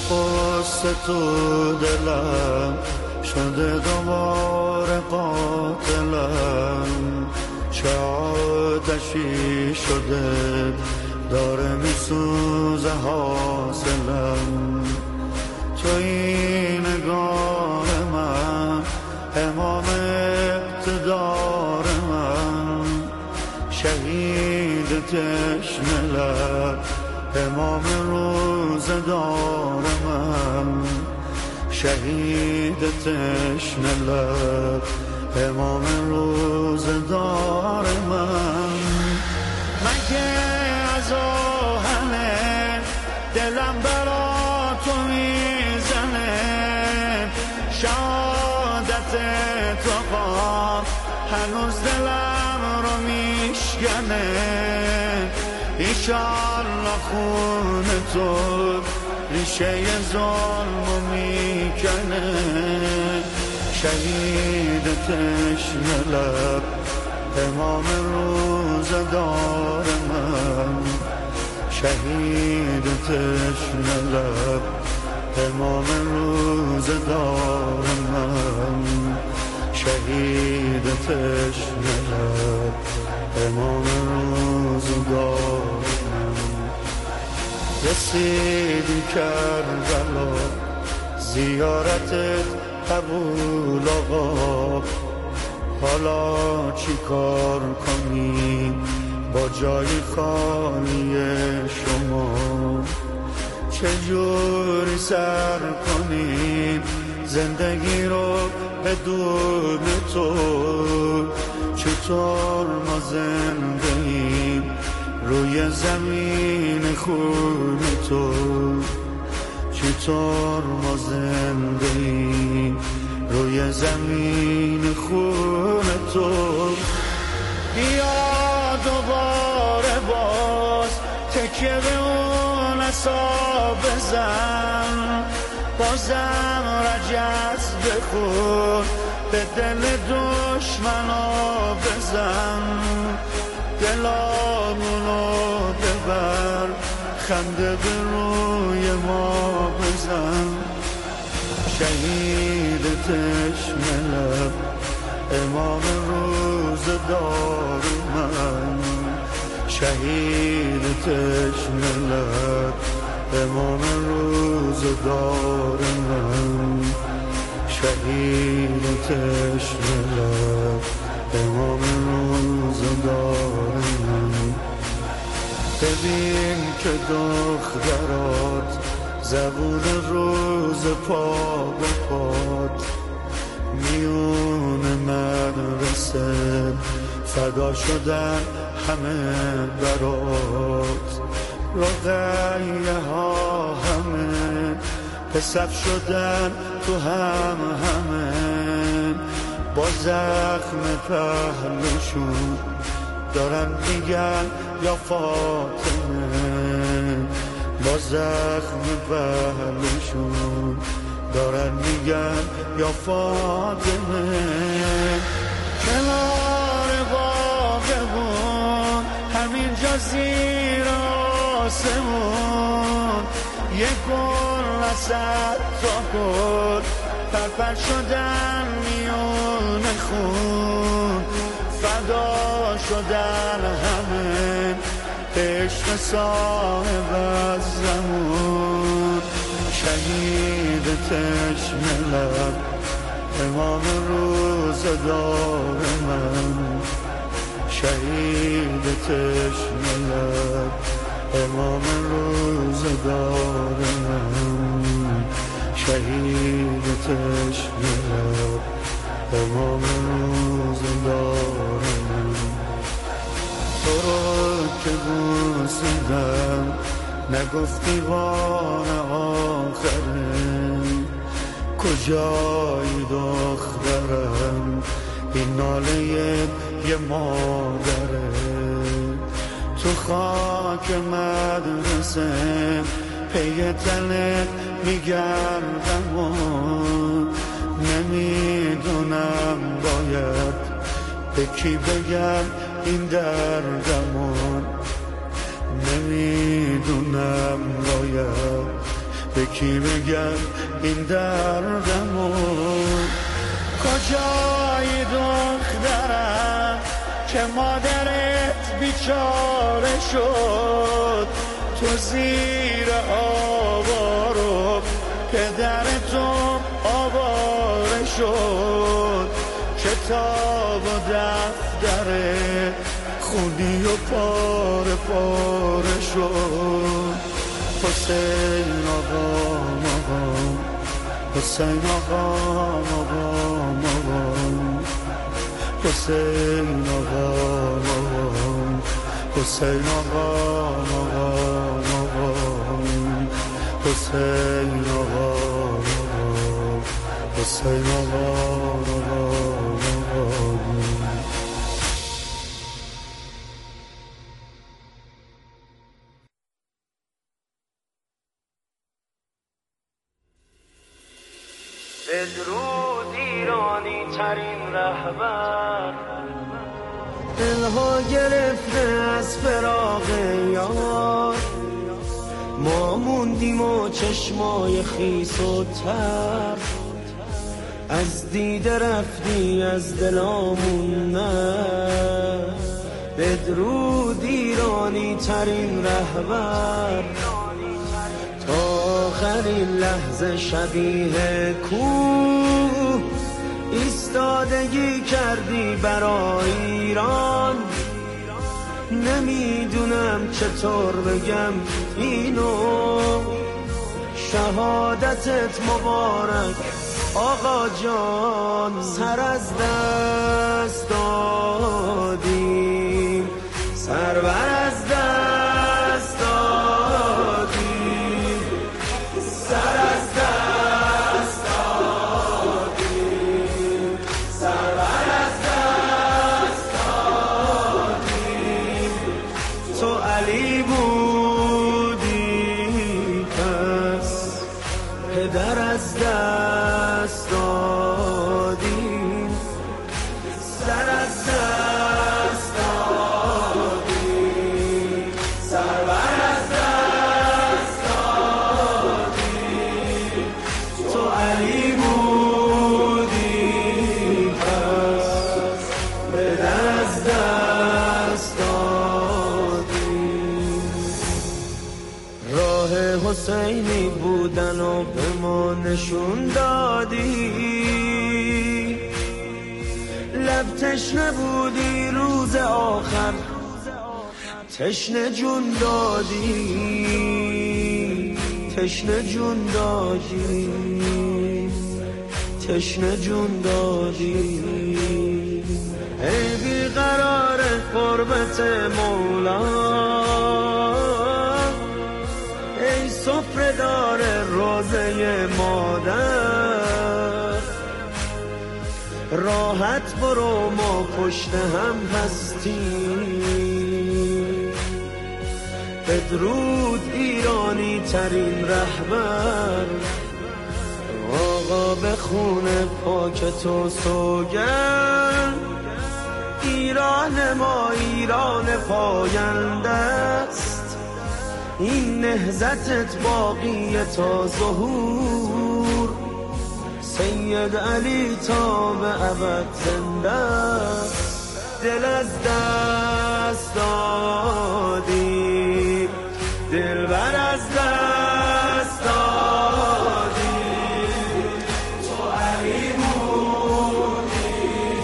قصه تو دلم شده دوباره قاتلم، چه آتشی شده داره میسوزه حاصلم. توی نگاه من امام اقتدار من، شهید تشنه لب امام روزدار من، شهید تشنه لب امام روزدار من. من که از آهن دلم برا تو میزنه، شهادت تو قام هنوز دلم رو میشکنه. ایشالله خون تو ریشه ظلمو میکنه، شهید تشنه لب امام روزدار من، شهید تشنه لب امام روزدار من، شهید تشنه لب امام روزدار من. رسیدی کربلا زیارتت قبول آقا، حالا چی کار کنیم با جای خالی شما؟ چجوری سر کنیم زندگی رو بدون تو؟ چطور ما زنده ایم روی زمین خون تو؟ چطور ما زنده ایم روی زمین خون تو؟ بیا دوباره باز تکیه به اون عصا بزن، بازم رجز بخور به دل دشمنا بزن. دلامونو ببر خنده به روی ما بزن، شهید تشنه لب امام روزدار من، شهید تشنه لب امام روزدار من، شهید تشنه لب امام روزدار من. ببین که دخترات زبون روز پا به پاد، میون مدرسه فدا شدن همه برات. رقیه ها همه پسب شدن تو همه، با زخم پهلوشون دارن میگن یا فاطمه، با زخم پهلوشون دارن میگن یا فاطمه. کنار باغمون همینجا زیر آسمون، یه گل وسط تا گل پرپر شدن میون خون، فدا شدن همه عشق صاحب از زمون. شهید تشنه لب امام روزدار من، شهید تشنه لب امام روزدار من، شهید تشنه لب امام روزدار من. تو رو که بوسیدم نگفتی بار آخره، کجایی دخترم این ناله یه مادره؟ تو خاک مدرسه پی تنت میگردم و نمیدونم باید به کی بگم این دردمون، نمیدونم باید به کی بگم این دردمون؟ کجای دخترم که مادرت بیچاره شد؟ تو زیر آوارو پدرتون آواره شد. کتاب و دفتر خونی و پاره پاره شد. حسین آقا مقام، حسین آقا مقام مقام، حسین آقا مقام، حسین آقا مقام مقام، حسین آقا مقام، حسین آقا مقام مقام. بدرود ایرانی ترین رهبر، دلها گرفته از فراق یار. ما موندیم و چشمای خیس و تر، از دیده رفتی از دلامون نه. بدرود ایرانی ترین رهبر، تا آخرین لحظه شبیه کوه ایستادگی کردی برای ایران. نمیدونم چطور بگم اینو، شهادتت مبارک آقا جان. سر از دست دادیم، سرور از دست دادیم، سر از دست دادیم، سرور از دست دادیم. تو علی بودی پس پدر از دست دادیم، سر از دست دادیم، سرور از دست دادیم. تو علی بودی پس پدر از دست دادیم. راه حسینی بودن و به ما نشون دادی، لب تشنه بودی روز آخر تشنه جون دادی، تشنه جون دادی، تشنه جون دادی. ای بیقرار قربت مولا، ای سفره دار روزه مادر، راحت برو ما پشت هم هستیم. بدرود ایرانی ترین رهبر، آقا به خون پاک تو سوگند. ایران ما ایران پاینده است، این نهضتت باقی تا ظهور. سید علی تا به ابد زنده است، دل از دست دادی، دلبر از دست دادی. تو علی بودی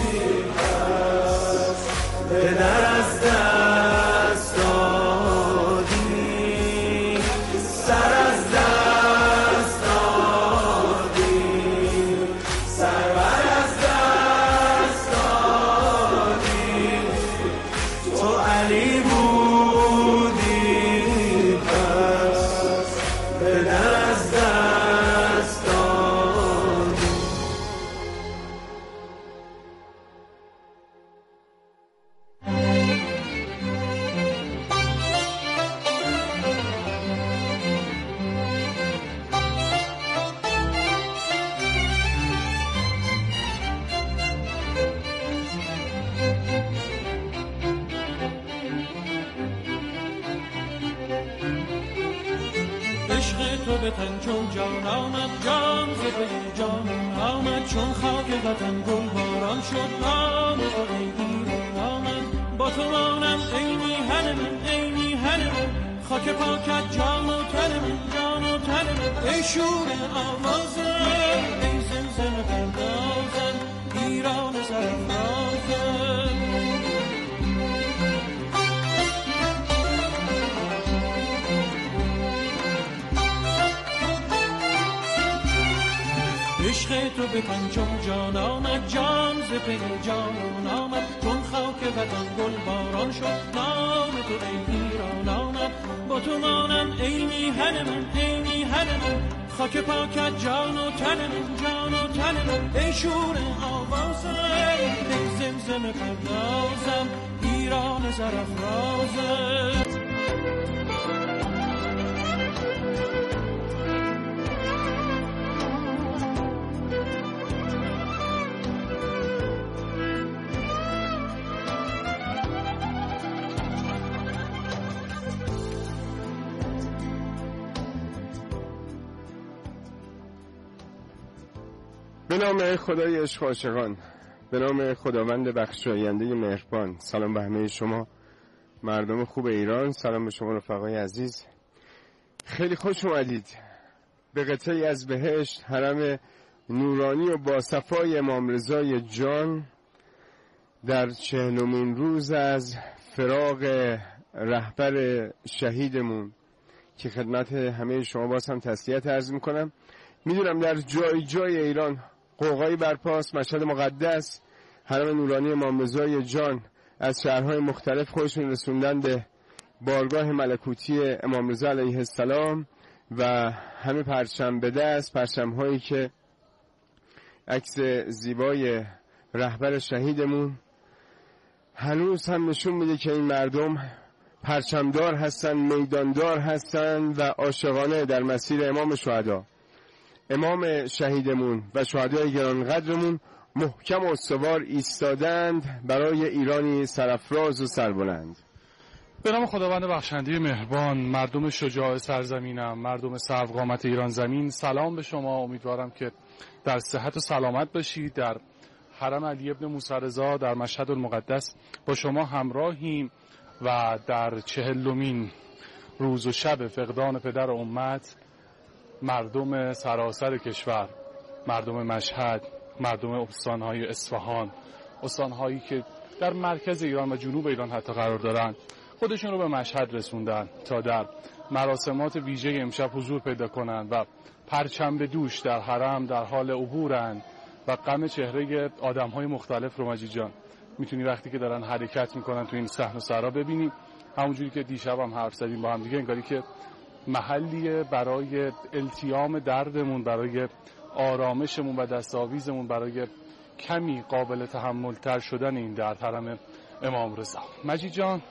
پس پدر از دست دادی، سر از دست دادی، سرور از دست دادی. تو علی بودی پس به تن چون جان آمد، جان ز پی جان آمد، چون خاک وطن گل باران شد، نام تو ای ایران آمد. با تو مانم ای میهن من، ای میهن من، خاک پاکت جان و تن من، جان و تن من، ای شور آوازم، ای زمزم پردازم، ایران سرافرازم. عشق تو به تن چون جان آمد، جان ز پی جان آمد، چون خاک وطن گل باران شد، نام تو ای ایران آمد. با تو مانم ای میهن من، ای میهن من، خاک پاکت جان و تن من، جان و تن من، ای شور آوازم، ای زمزم پردازم، ایران سرافرازم. به نام خدای عشق و عاشقان، به نام خداوند بخشاینده مهربان. سلام به همه شما مردم خوب ایران، سلام به شما رفقای عزیز. خیلی خوش اومدید به قطعی از بهشت، حرم نورانی و با صفای امام رضای جان، در 40مین روز از فراق رهبر شهیدمون که خدمت همه شما باز هم تسلیت عرض میکنم. میدونم در جای جای ایران قوقایی برپاست، مشهد مقدس، حرم نورانی امام رضای جان از شهرهای مختلف خودشون رسوندن به بارگاه ملکوتی امام رضا علیه السلام و همه پرچم به دست، پرچم‌هایی که عکس زیبای رهبر شهیدمون هنوز هم نشون میده که این مردم پرچمدار هستن، میداندار هستن و عاشقانه در مسیر امام شهدا، امام شهیدمون و شهدای گرانقدرمون محکم و استوار ایستادند برای ایرانی سرافراز و سربلند. به نام خداوند بخشنده مهربان، مردم شجاع سرزمینم، مردم سروقامت ایران زمین، سلام به شما. امیدوارم که در صحت و سلامت باشید. در حرم علی ابن موسی رضا در مشهد المقدس با شما همراهیم و در 40مین روز و شب فقدان پدر امت، مردم سراسر کشور، مردم مشهد، مردم استانهای اصفهان، استانهایی که در مرکز ایران و جنوب ایران حتی قرار دارند، خودشون رو به مشهد رسوندن تا در مراسمات ویژه امشب حضور پیدا کنند و پرچم به دوش در حرم در حال عبورند و غم چهره آدم‌های مختلف رو مجید جان میتونی وقتی که دارن حرکت میکنن تو این صحن و سرا ببینی. همونجوری که دیشب هم حرف زدیم با هم دیگه، انگاری که محلیه برای التیام دردمون، برای آرامشمون و دستاویزمون، برای کمی قابل تحمل تر شدن این درد، حرم امام رضا. مجید جان،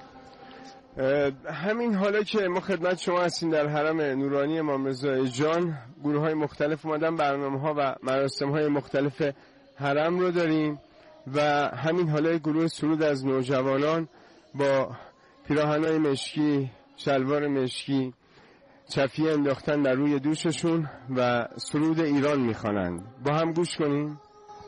همین حالا که ما خدمت شما هستیم در حرم نورانی امام رضای جان، گروه های مختلف اومدن، برنامه ها و مراسم های مختلف حرم رو داریم و همین حالا گروه سرود از نوجوانان با پیراهنای مشکی، شلوار مشکی، چفیه انداختن در روی دوششون و سرود ایران میخوانند. با هم گوش کنیم.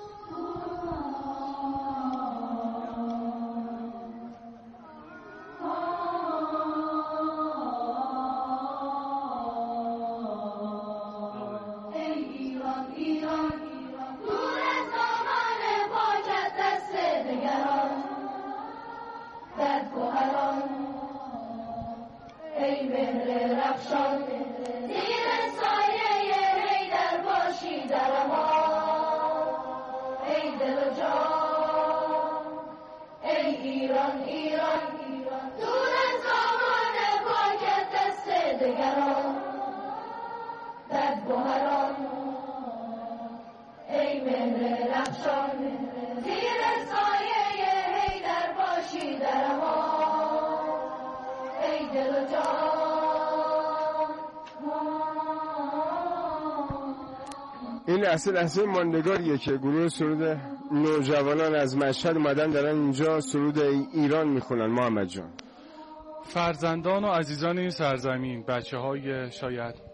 این لحظه ماندگاریه که گروه سرود نوجوانان از مشهد اومدن دارن اینجا سرود ایران میخونن. محمد جان، فرزندان و عزیزان این سرزمین، بچه های شاید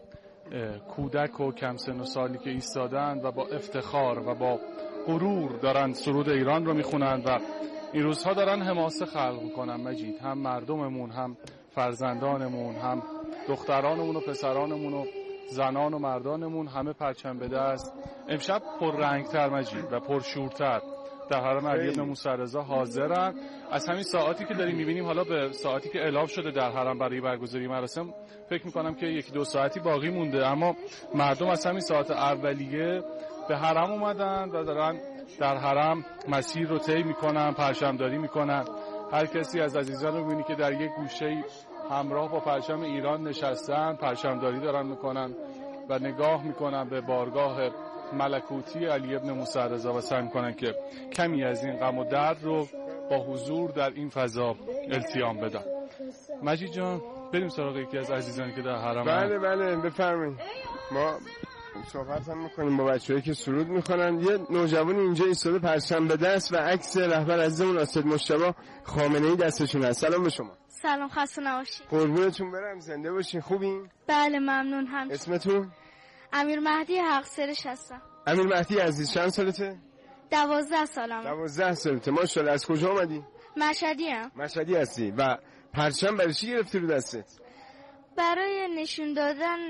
کودک و کم سن و سالی که ایستادن و با افتخار و با غرور دارن سرود ایران رو میخونن و این روزها دارن حماسه خلق میکنن مجید، هم مردممون، هم فرزندانمون، هم دخترانمون و پسرانمون و زنان و مردانمون، همه پرچم به دست امشب پررنگتر مجید و پرشورتر در حرم علی ابن موسی رضا حاضرن. از همین ساعاتی که داریم میبینیم حالا به ساعتی که اعلام شده در حرم برای برگزاری مراسم فکر میکنم که 1-2 ساعتی باقی مونده، اما مردم از همین ساعت اولیه به حرم اومدن و دارن در حرم مسیر رو طی میکنن، پرچمداری میکنن. هر کسی از عزیزان رو میبینی که در یک گوشه همراه با پرچم ایران نشستن، پرچمداری دارن میکنن و نگاه میکنن به بارگاه ملکوتی علی ابن موسی رضا و سعی میکنن که کمی از این غم و درد رو با حضور در این فضا التیام بدن. مجید جان بریم سراغ یکی از عزیزانی که در حرم. بله بفرمایید. ما صحبت هم میکنیم با بچه‌هایی که سرود میخونن. یه نوجوان اینجا ایستاده پرچم به دست و عکس رهبر عزیزمون استاد مجتبی خامنه‌ای دستشون هست. سلام به شما. سلام، خسته نباشید. قربونتون برم، زنده باشین. خوبین؟ بله ممنون. هم اسمتون؟ امیر مهدی حقسرش هستم. امیر مهدی عزیز چند سالته؟ 12 سالمه. 12 سالته، ماشاءالله. از کجا اومدی؟ مشهدیم. مشهدی هستی و پرچم برای چی گرفتی رو دستت؟ برای نشون دادن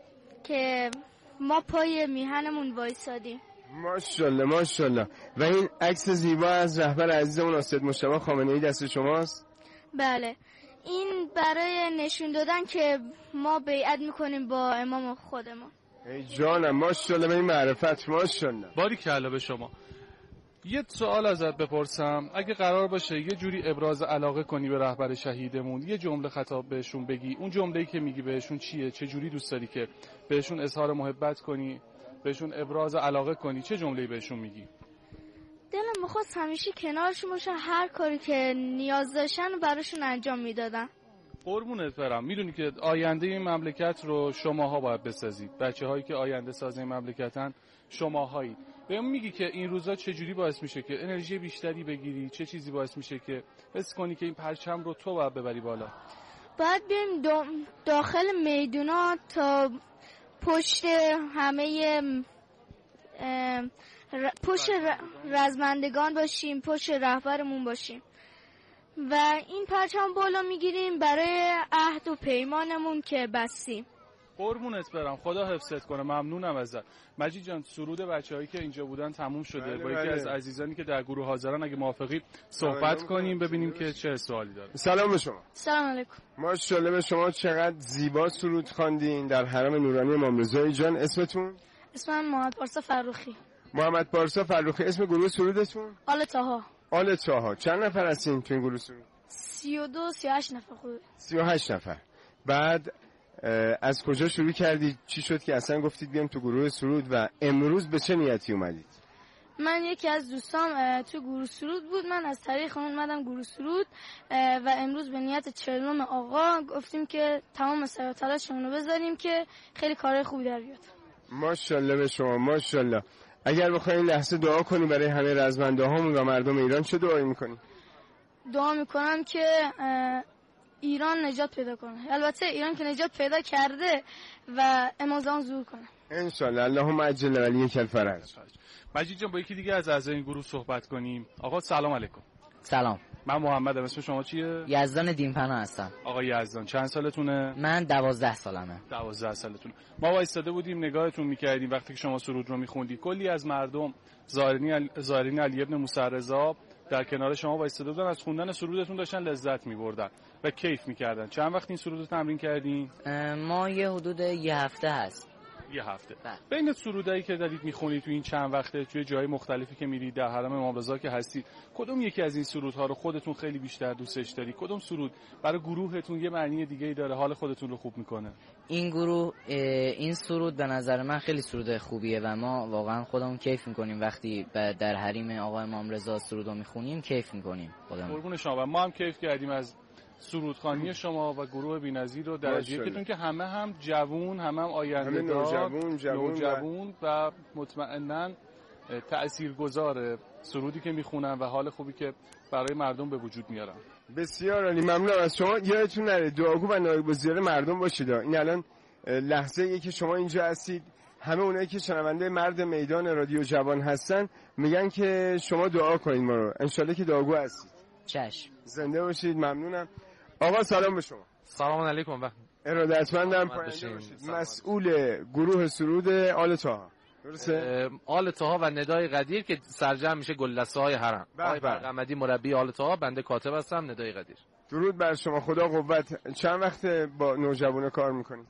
که ما پای میهنمون وایسادیم. ماشاءالله. و این عکس زیبا از رهبر عزیزمون استاد مجتبی خامنه‌ای دست شماست؟ بله، این برای نشون دادن که ما بیعت میکنیم با امام خودمون. ای جانم، ماشاءالله به این معرفت، ماشاءالله. باریکلا به شما. یه سوال ازت بپرسم، اگه قرار باشه یه جوری ابراز علاقه کنی به رهبر شهیدمون، یه جمله خطاب بهشون بگی، اون جمله‌ای که میگی بهشون چیه؟ چه جوری دوست داری که بهشون اظهار محبت کنی، بهشون ابراز علاقه کنی؟ چه جمله‌ای بهشون میگی؟ دلم می‌خواست همیشه کنارشون باشم، هر کاری که نیاز داشتن براشون انجام میدادم. قربونت برم. میدونی که آینده این مملکت رو شماها باید بسازید. بچه‌هایی که آینده ساز این مملکتن شماهایی. بهم میگی که این روزا چه جوری باعث میشه که انرژی بیشتری بگیری؟ چه چیزی باعث میشه که حس کنی که این پرچم رو تو باید ببری بالا؟ باید بریم داخل میدونا تا پشت همه پشت رزمندگان باشیم، پشت رهبرمون باشیم و این پرچم بالا میگیریم برای عهد و پیمانمون که بستیم. قربونت برم، خدا حفظت کنه. ممنونم ازت. مجید جان، سرود بچه‌هایی که اینجا بودن تموم شده. با یکی از عزیزانی که در گروه حاضرن اگه موافقی صحبت کنیم ببینیم که چه سوالی داره. سلام به شما. سلام علیکم. ماشاءالله به شما، چقدر زیبا سرود خواندین در حرم نورانی امام رضا. جان اسمتون؟ اسمم محمد پارسا فرخی. محمد پارسا فرخی. اسم گروه سرودتون؟ آل طاها. آل طاها. چند نفر هستین تو این گروه سرود؟ 32-38 نفر. خوبه. 38 نفر. بعد از کجا شروع کردید؟ چی شد که اصلا گفتید بیام تو گروه سرود و امروز به چه نیتی اومدید؟ من یکی از دوستام تو گروه سرود بود، من از طریق اون اومدم گروه سرود و امروز به نیت 40 آقا گفتیم که تمام سعی و تلاشمون رو بذاریم که خیلی کارهای خوبی در بیاد. ماشاءالله به شما، ماشاءالله. اگر بخواید این لحظه دعا کنی برای همه رزمنده‌هامون و مردم ایران، چه دعایی می‌کنی؟ دعا میکنم که ایران نجات پیدا کنه. البته ایران که نجات پیدا کرده و امام زمان ظهور کنه ان شاء الله. اللهم عجل ولیک الفرج. مجید جان، با یکی دیگه از اعضای این گروه صحبت کنیم. آقا سلام علیکم. سلام. من محمدم. اسم شما چیه؟ یزدان دینپنا هستم. آقا یزدان، چند سالتونه؟ من 12 سالمه. 12 سالتونه. ما وایساده بودیم نگاهتون می‌کردیم وقتی که شما سرود رو می‌خوندی. کلی از مردم زائرین علی ابن موسی رضا در کنار شما وایساده بودن، از خوندن سرودتون داشتن لذت می‌بردن و کیف می‌کردن. چند وقت این سرود رو تمرین کردین؟ ما یه حدود یه هفته هست. یه هفته. بین سرودایی که دارید می‌خونید تو این چند وقته توی جای مختلفی که میرید در حرم امام رضا که هستید، کدوم یکی از این سرودها رو خودتون خیلی بیشتر دوستش دارید؟ کدوم سرود برای گروهتون یه معنی دیگه‌ای داره، حال خودتون رو خوب می‌کنه؟ این گروه این سرود به نظر من خیلی سرود خوبیه و ما واقعا خودمون کیف می‌کنیم وقتی در حریم آقا امام رضا سرود رو می‌خونیم، کیف می‌کنیم خودمون. قربون شما. ما هم کیف کردیم از سرودخوانی شما و گروه بی‌نظیر رو در یکیتون که همه هم جوون، همه هم آینده دار، نوجوان و مطمئناً تأثیرگذاره سرودی که میخونن و حال خوبی که برای مردم به وجود میارن. بسیار عالی، ممنونم از شما. یادتون نره دعاگو و نایب الوزیر مردم باشید. این الان لحظه‌ای که شما اینجا هستید همه اونایی که شنونده مرد میدان رادیو جوان هستن میگن که شما دعا کنید ما رو، انشالله که دعاگو هستید. چشم. زنده باشید. ممنونم. آقا سلام به شما. سلام علیکم. ارادتمندم. پاینده باشید. مسئول گروه سرود آل طاها، درسته؟ آل طاها و ندای قدیر که سرجم میشه گلدسته‌های حرم. آقای برقمدی مربی آل طاها، بنده کاتب هستم ندای قدیر. درود بر شما. خدا قوت. چند وقت با نوجوانه کار میکنید؟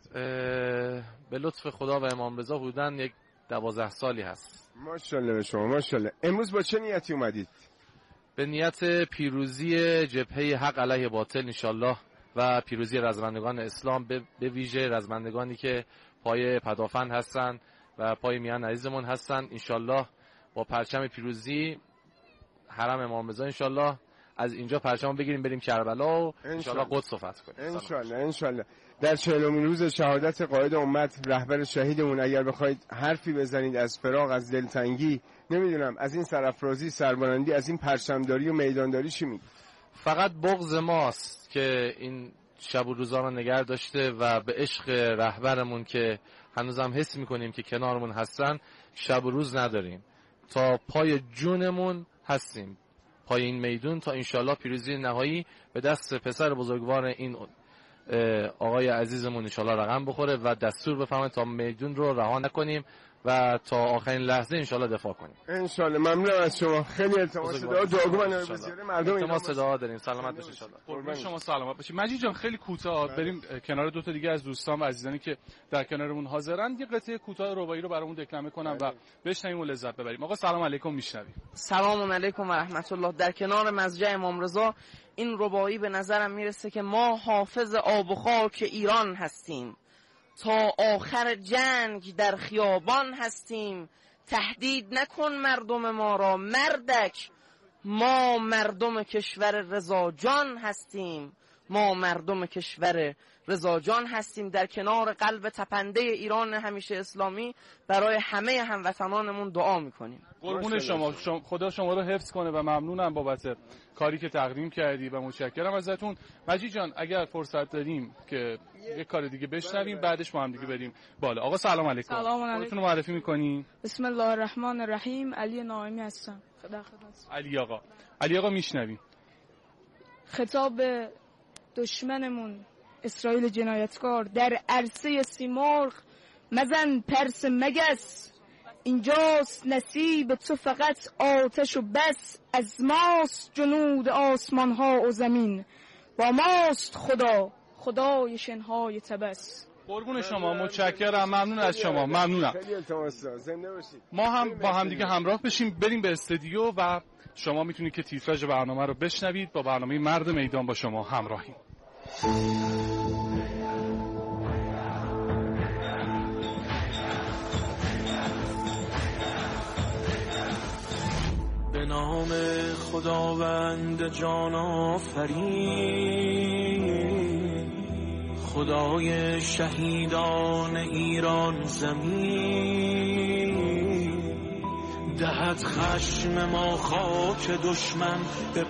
به لطف خدا و امام رضا حدوداً یک 12 سالی هست. ماشاءالله به شما، ماشاءالله. امروز با چه نیتی اومدید؟ به نیت پیروزی جبهه حق علیه باطل انشالله و پیروزی رزمندگان اسلام، به ویژه رزمندگانی که پای پدافند هستن و پای میان عزیزمون هستن. انشالله با پرچم پیروزی حرم امام رضا انشالله از اینجا پرچم بگیریم بریم کربلا و انشالله قدس رو فتح کنیم. انشالله. در 40مین روز شهادت قائد امت رهبر شهیدمون اگر بخواید حرفی بزنید از فراق، از دلتنگی، نمیدونم از این سرافرازی، سربلندی، از این پرچمداری و میدانداری چی میگی؟ فقط بغض ماست که این شب و روزا رو نگه داشته و به عشق رهبرمون که هنوزم حس میکنیم که کنارمون هستن شب و روز نداریم، تا پای جونمون هستیم پای این میدون، تا انشالله پیروزی نهایی به دست پسر بزرگوار این آقای عزیزمون انشالله رقم بخوره و دستور بفهمه تا میدون رو رها نکنیم و تا آخرین لحظه انشالله دفاع کنیم. انشالله. ممنون از شما. خیلی التماس دعاگو من بسیار مردم التماس دعا داریم. سلامت باشید انشالله. قربان شما سلامت باشید. مجید جان خیلی کوتاه بریم کنار دو تا دیگه از دوستان و عزیزانی که در کنارمون حاضرن یه قطعه کوتاه رباعی رو برامون دکلمه کنم و بشنویم و لذت ببریم. آقا سلام علیکم، میشنویم. سلام علیکم و رحمت الله. در کنار مسجد امام رضا این رباعی به نظرم میرسه که ما حافظ آب و خاک ایران هستیم، تا آخر جنگ در خیابان هستیم. تهدید نکن مردم ما را مردک، ما مردم کشور رضا جان هستیم، ما مردم کشور رضا جان هستیم. در کنار قلب تپنده ایران همیشه اسلامی برای همه هموطنانمون دعا میکنیم. قربون شما، خدا شما رو حفظ کنه و ممنونم بابت کاری که تقدیم کردی و متشکرم ازتون. مجید جان اگر فرصت داریم که یک کار دیگه بشنویم بعدش با هم دیگه بریم بالا. آقا سلام علیکم. سلام علیکم. خودتون رو معرفی می‌کنین؟ بسم الله الرحمن الرحیم. علی ناعمی هستم. علی آقا میشنویم. خطاب دشمنمون اسرائیل جنایتکار: در عرصه سیمرغ مزن پرس مگس، اینجاست نصیب تو فقط آتش و بس. از ماست جنود آسمان ها و زمین، با ماست خدا خدای شنهای تبس. قربون شما، متشکرم، ممنون از شما، ممنونم. خیلی التماس زنده باشید. ما هم با هم دیگه همراه بشیم بریم به استودیو و شما میتونید که تیتراژ برنامه رو بشنوید. با برنامه مرد میدان با شما همراهیم. به نام خداوند جان آفرین، خدای شهیدان ایران زمین. دهد خشم ما خاک دشمن به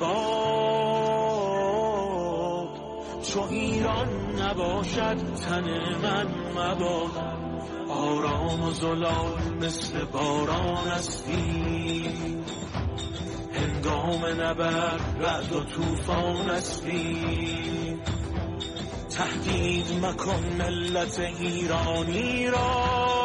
باد، چو ایران نباشد تن من مباد. آرام و زلال مثل باران استی، هنگام نبرد رعد و طوفان استی. تهدید مکن ملت ایرانی را،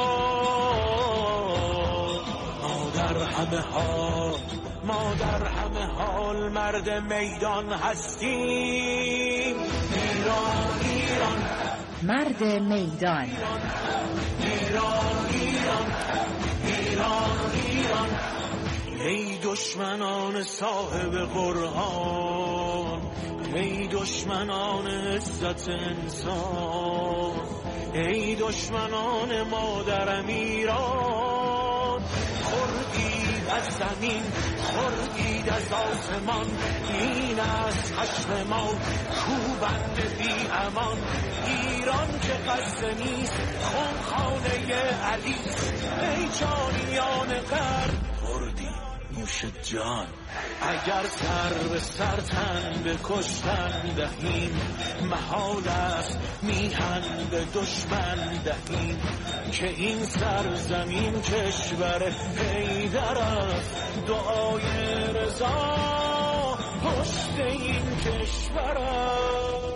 ما در همه حال مرد میدان هستیم. ایران ایران مرد میدان، ایران ایران ایران ایران. ای دشمنان صاحب قرآن، ای دشمنان عزت انسان، ای دشمنان مادرم ایران. خوردید از زمین، خوردید از آسمان، این از خشم ما کوبند بی امان. ایران که قصد نیست خونخانه علی، ای جانیان غرب خوردید نوش جان. اگر سر به سر تن به کشتن دهیم، محال است میهن به دشمن دهیم. که این سرزمین کشور حیدر است، دعای رضا پشت این کشور است.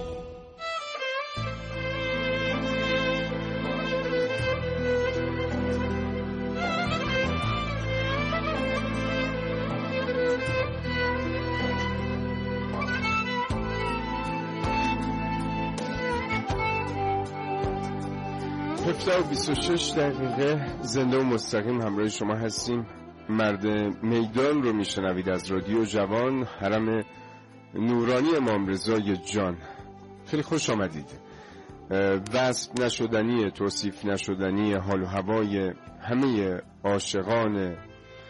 و 26 دقیقه زنده و مستقیم همراه شما هستیم. مرد میدان رو میشنوید از رادیو جوان، حرم نورانی امام رضای جان. خیلی خوش آمدید. وصف نشدنی، توصیف نشدنی حال و هوای همه عاشقان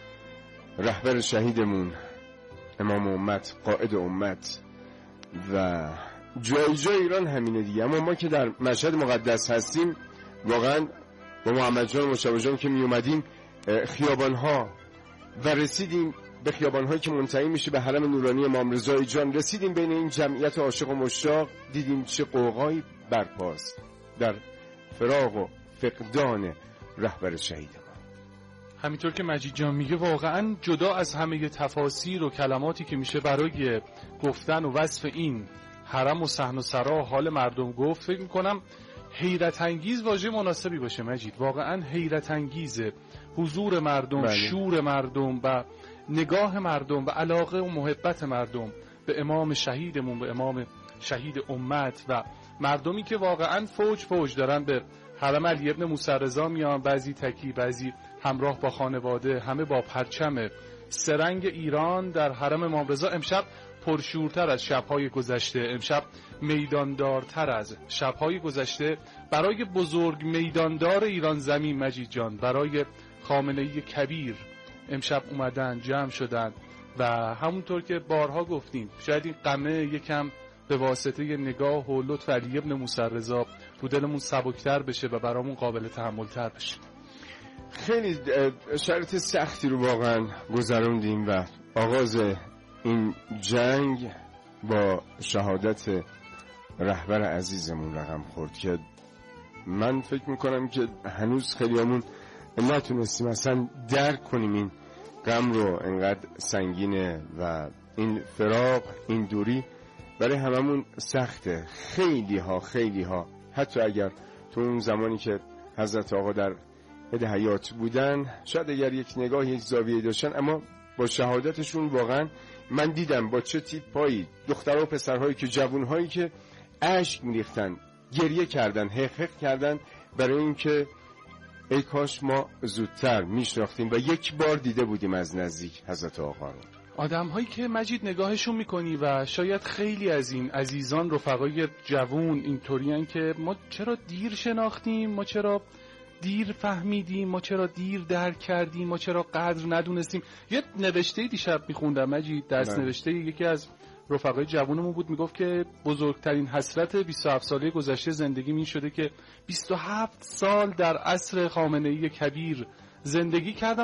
رهبر شهیدمون، امام امت، قائد امت و جای جای ایران همینه دیگه. اما ما که در مشهد مقدس هستیم، واقعا با محمد جان و مشتبه جان که می اومدیم خیابانها و رسیدیم به خیابانهایی که منتهی میشه به حرم نورانی امام رضای جان، رسیدیم بین این جمعیت عاشق و مشتاق، دیدیم چه قوقایی برپاست در فراق و فقدان رهبر شهید ما. همینطور که مجید جان میگه، واقعا جدا از همه تفاسیر و کلماتی که میشه برای گفتن و وصف این حرم و صحن و سرا حال مردم گفت، فکر میکنم حیرت انگیز واژه مناسبی باشه مجید. واقعا حیرت انگیزه حضور مردم، بله. شور مردم و نگاه مردم و علاقه و محبت مردم به امام شهیدمون، به امام شهید امت، و مردمی که واقعا فوج فوج دارن به حرم علی ابن موسی رضا میان، بعضی تکی، بعضی همراه با خانواده، همه با پرچم سرنگ ایران در حرم امام رضا. امشب پرشورتر از شب‌های گذشته، امشب میداندارتر از شب‌های گذشته برای بزرگ میداندار ایران زمین مجید جان، برای خامنه‌ای کبیر امشب اومدن، جمع شدن و همونطور که بارها گفتیم، شاید این غمه یکم به واسطه نگاه و لطف علی ابن موسی رضا رو دلمون سبکتر بشه و برامون قابل تحمل‌تر بشه. خیلی شرایط سختی رو واقعا گذروندیم و آغاز این جنگ با شهادت رهبر عزیزمون رقم خورد که من فکر میکنم که هنوز خیلیامون نتونستیم اصلا درک کنیم این غم رو، انقدر سنگینه و این فراق، این دوری برای هممون سخته. خیلی ها حتی اگر تو اون زمانی که حضرت آقا در حیات بودن شاید اگر یک نگاه، یک زاویه داشتن، اما با شهادتشون واقعا من دیدم با چه تیپایی دخترها و پسرهایی که جوانهایی که اشک میریختن، گریه کردن، حق کردن برای اینکه ای کاش ما زودتر میشناختیم و یک بار دیده بودیم از نزدیک حضرت آقا رو. آدم هایی که مجید نگاهشون میکنی و شاید خیلی از این عزیزان رفقای جوون اینطورین که ما چرا دیر شناختیم، ما چرا دیر فهمیدیم، ما چرا دیر درک کردیم، ما چرا قدر ندونستیم. یه نوشته دیشب میخوندم مجید، دست نوشته یکی از رفقای جوونمون بود، میگفت که بزرگترین حسرت 27 ساله گذشته زندگی این شده که 27 سال در عصر خامنه‌ای کبیر زندگی کردم